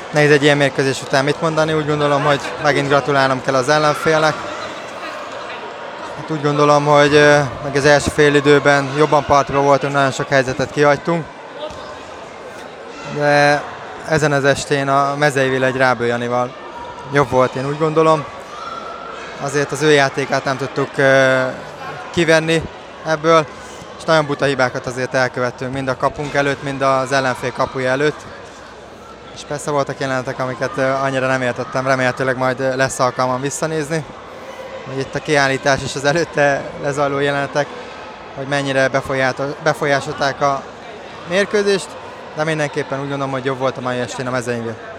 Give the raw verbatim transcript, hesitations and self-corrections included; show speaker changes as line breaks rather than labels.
Nehéz egy ilyen mérkőzés után mit mondani, úgy gondolom, hogy megint gratulálnom kell az ellenfélnek. Hát úgy gondolom, hogy meg az első fél időben jobban partiba voltunk, nagyon sok helyzetet kihagytunk. De ezen az estén a Mezeivél egy Rábő Janival jobb volt, én úgy gondolom. Azért az ő játékát nem tudtuk kivenni ebből, és nagyon buta hibákat azért elkövettünk, mind a kapunk előtt, mind az ellenfél kapuja előtt. És persze voltak jelenetek, amiket annyira nem értettem, remélhetőleg majd lesz alkalmam visszanézni. Hogy itt a kiállítás és az előtte lezajló jelenetek, hogy mennyire befolyásolták a mérkőzést, de mindenképpen úgy gondolom, hogy jobb volt a mai estén a Mezeivél.